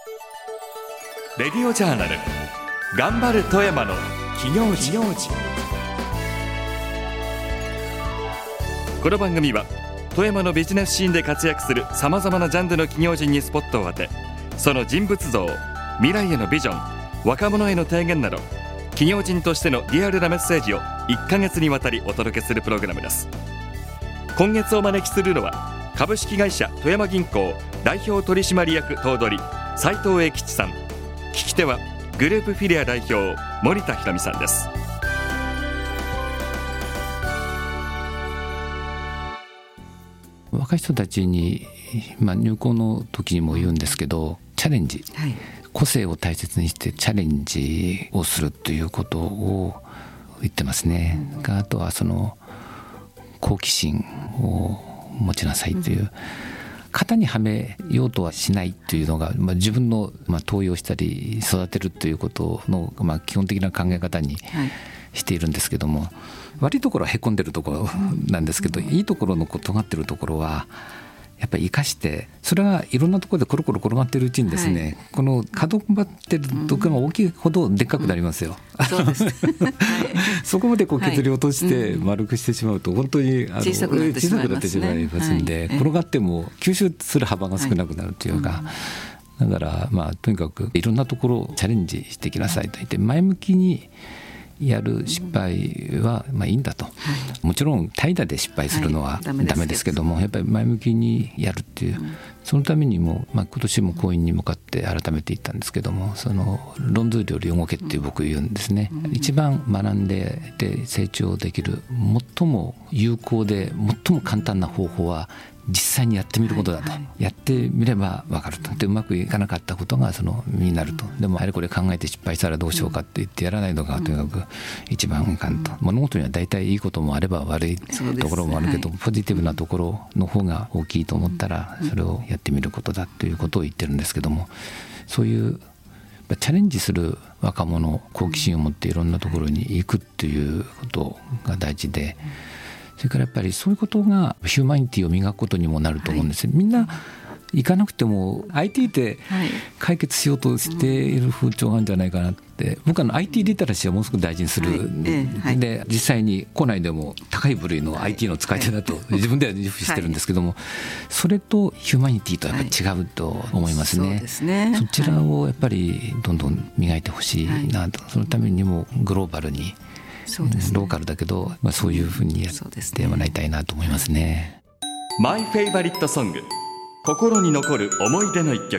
レディオジャーナル頑張る富山の企業時。この番組は富山のビジネスシーンで活躍するさまざまなジャンルの企業人にスポットを当て、その人物像、未来へのビジョン、若者への提言など企業人としてのリアルなメッセージを1ヶ月にわたりお届けするプログラムです。今月お招きするのは株式会社富山銀行代表取締役頭取斉藤栄吉さん。聞き手はグループフィリア代表森田博美さんです。 若い人たちに、入校の時にも言うんですけど、チャレンジ、個性を大切にしてチャレンジをするということを言ってますね。あとはその好奇心を持ちなさいという、型にはめようとはしないというのが、自分の登用したり育てるということの、基本的な考え方にしているんですけども、悪いところはへこんでるところなんですけど、いいところの尖ってるところはやっぱり生かして、それがいろんなところでコロコロ転がってるうちにですね、この角張ってるところが大きいほどでっかくなりますよ。そうです、そこまで削り落として丸くしてしまうと本当に小さくなってしまいますんで、転がっても吸収する幅が少なくなるというか、だからとにかくいろんなところをチャレンジしてきなさいと言って、前向きにやる失敗はいいんだと、もちろん怠惰で失敗するのはダメですけども、やっぱり前向きにやるっていう、そのためにも、今年も講演に向かって改めて言ったんですけども、その論ずるより動けって僕言うんですね。一番学んで成長できる最も有効で最も簡単な方法は実際にやってみることだと、やってみれば分かると。でうまくいかなかったことがその身になると。でもあれこれ考えて失敗したらどうしようかって言ってやらないのがとにかく一番いかんと。物事には大体いいこともあれば悪いところもあるけど、ポジティブなところの方が大きいと思ったらそれをやってみることだということを言ってるんですけども、そういうチャレンジする若者、好奇心を持っていろんなところに行くっていうことが大事で、それからやっぱりそういうことがヒューマニティを磨くことにもなると思うんですよ。みんな行かなくても IT で解決しようとしている風潮があるんじゃないかなって。僕はIT リテラシーはものすごく大事にする、で実際に校内でも高い部類の IT の使い手だと自分では自負してるんですけども、それとヒューマニティとやっぱり違うと思いますね。そちらをやっぱりどんどん磨いてほしいなと。そのためにもグローバルに、ローカルだけど、そういうふうにやってもらいたいなと思いますね。 マイフェイバリットソング、心に残る思い出の一曲。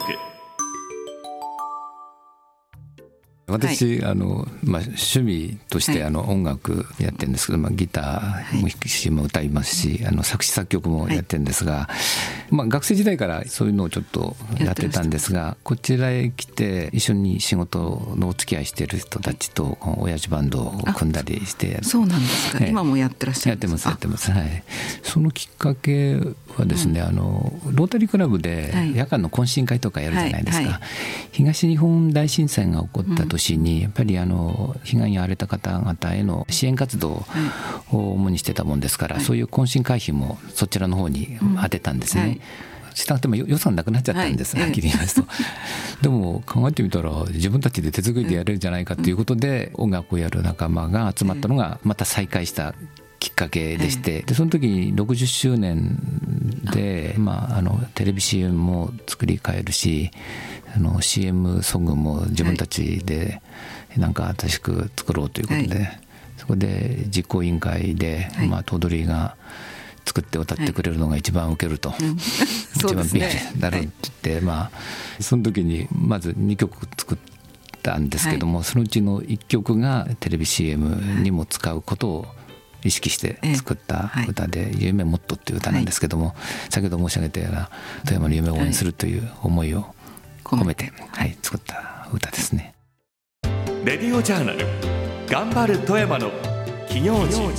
私、趣味として音楽やってるんですけど、ギターも弾くし歌いますし、作詞作曲もやってるんですが、学生時代からそういうのをちょっとやってたんですが、こちらへ来て一緒に仕事のお付き合いしている人たちと親父バンドを組んだりして。 そうなんですか、今もやってらっしゃるんですか。 やってます、そのきっかけはですね、ロータリークラブで夜間の懇親会とかやるじゃないですか。東日本大震災が起こった年にやっぱり被害に遭われた方々への支援活動を主にしてたもんですから、そういう懇親会費もそちらの方に当てたんですね。したがっても予算なくなっちゃったんです、はっきり言いますと。でも考えてみたら自分たちで手作りでやれるんじゃないかということで、音楽をやる仲間が集まったのがまた再開したきっかけでして、でその時に60周年で、テレビ CM も作り変えるし、CM ソングも自分たちでなんか新しく作ろうということで、そこで実行委員会で、頭取が作って歌ってくれるのが一番ウケると、一番ビールになるって言って、その時にまず2曲作ったんですけども、そのうちの1曲がテレビ CM にも使うことを意識して作った歌で、夢もっとっていう歌なんですけども、先ほど申し上げたような富山の夢を応援するという思いを込めて、作った歌ですね。 レディオジャーナル頑張る富山の企業人。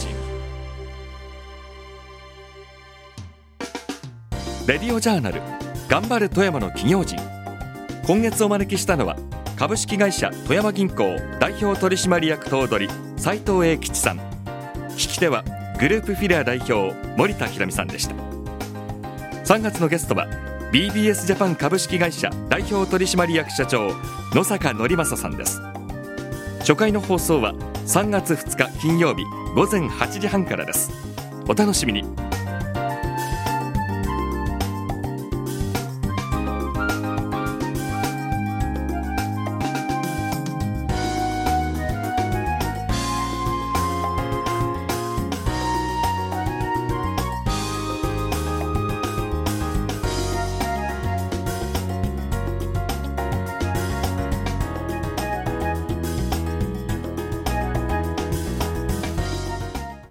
レディオジャーナル頑張る富山の企業人。今月お招きしたのは株式会社富山銀行代表取締役頭取斉藤栄吉さん。聞き手はグループフィリア代表森田博美さんでした。3月のゲストは BBS ジャパン株式会社代表取締役社長野坂則正さんです。初回の放送は3月2日金曜日午前8時半からです。お楽しみに。